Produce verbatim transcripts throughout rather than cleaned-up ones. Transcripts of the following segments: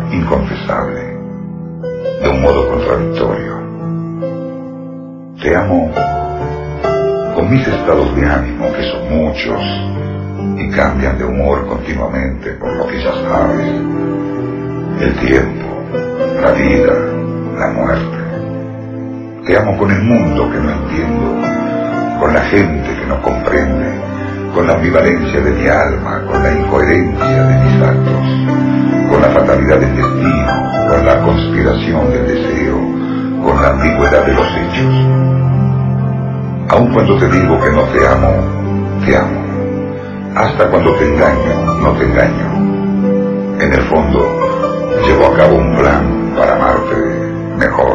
inconfesable, de un modo contradictorio. Te amo con mis estados de ánimo, que son muchos y cambian de humor continuamente, por lo que ya sabes: el tiempo, la vida, la muerte. Te amo con el mundo que no entiendo, con la gente que no comprende, con la ambivalencia de mi alma, con la incoherencia de mis actos, con la fatalidad del destino, con la conspiración del deseo, con la ambigüedad de los hechos. Aun cuando te digo que no te amo, te amo. Hasta cuando te engaño, no te engaño. En el fondo, llevo a cabo un plan para amarte mejor.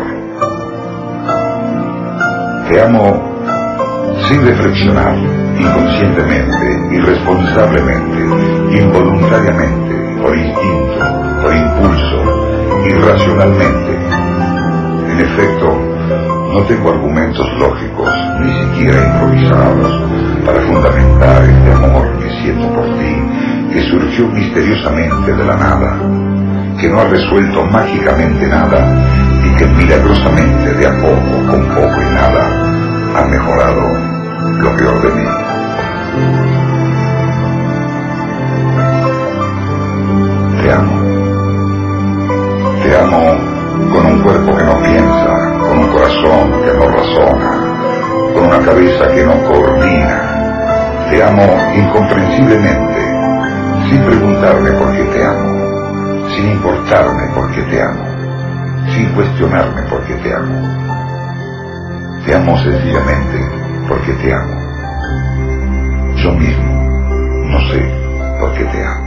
Te amo sin reflexionar, inconscientemente, irresponsablemente, involuntariamente, por instinto, por impulso, irracionalmente. En efecto, no tengo argumentos lógicos, ni siquiera improvisados, para fundamentar este amor que siento por ti, que surgió misteriosamente de la nada, que no ha resuelto mágicamente nada y que milagrosamente, de a poco, con poco y nada, ha mejorado lo peor de mí. Te amo. Te amo con un cuerpo que no piensa, con un corazón que no razona, con una cabeza que no coordina. Te amo incomprensiblemente, sin preguntarme por qué te amo, sin importarme por qué te amo, sin cuestionarme por qué te amo. Te amo sencillamente porque te amo. Yo mismo no sé por qué te amo.